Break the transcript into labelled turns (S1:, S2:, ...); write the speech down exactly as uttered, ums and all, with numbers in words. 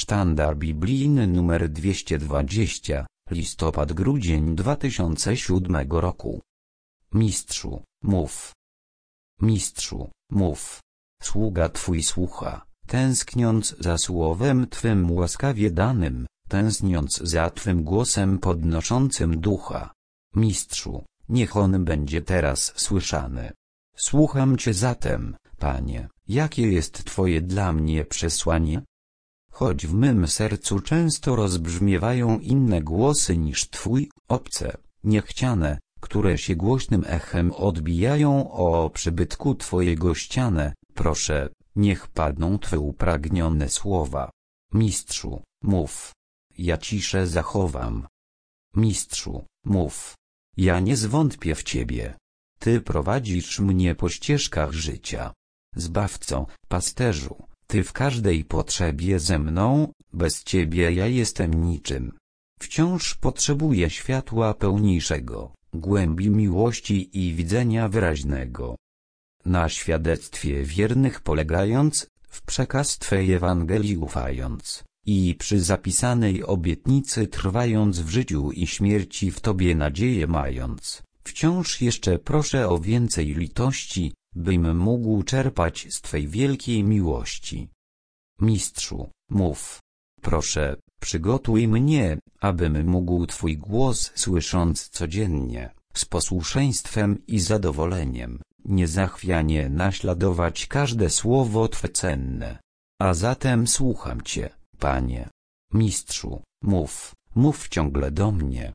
S1: Sztandar biblijny numer dwieście dwadzieścia, listopad-grudzień dwa tysiące siódmego roku. Mistrzu, mów. Mistrzu, mów. Sługa Twój słucha, tęskniąc za słowem Twym łaskawie danym, tęskniąc za Twym głosem podnoszącym ducha. Mistrzu, niech on będzie teraz słyszany. Słucham Cię zatem, Panie, jakie jest Twoje dla mnie przesłanie? Choć w mym sercu często rozbrzmiewają inne głosy niż Twój, obce, niechciane, które się głośnym echem odbijają o przybytku Twojego ścianę, proszę, niech padną Twe upragnione słowa. Mistrzu, mów. Ja ciszę zachowam. Mistrzu, mów. Ja nie zwątpię w Ciebie. Ty prowadzisz mnie po ścieżkach życia. Zbawco, pasterzu, Ty w każdej potrzebie ze mną, bez Ciebie ja jestem niczym. Wciąż potrzebuję światła pełniejszego, głębi miłości i widzenia wyraźnego. Na świadectwie wiernych polegając, w przekaz Twej Ewangelii ufając, i przy zapisanej obietnicy trwając w życiu i śmierci w Tobie nadzieję mając, wciąż jeszcze proszę o więcej litości, bym mógł czerpać z Twej wielkiej miłości. Mistrzu, mów. Proszę, przygotuj mnie, abym mógł Twój głos słysząc codziennie, z posłuszeństwem i zadowoleniem, niezachwianie naśladować każde słowo Twe cenne. A zatem słucham Cię, Panie. Mistrzu, mów, mów ciągle do mnie,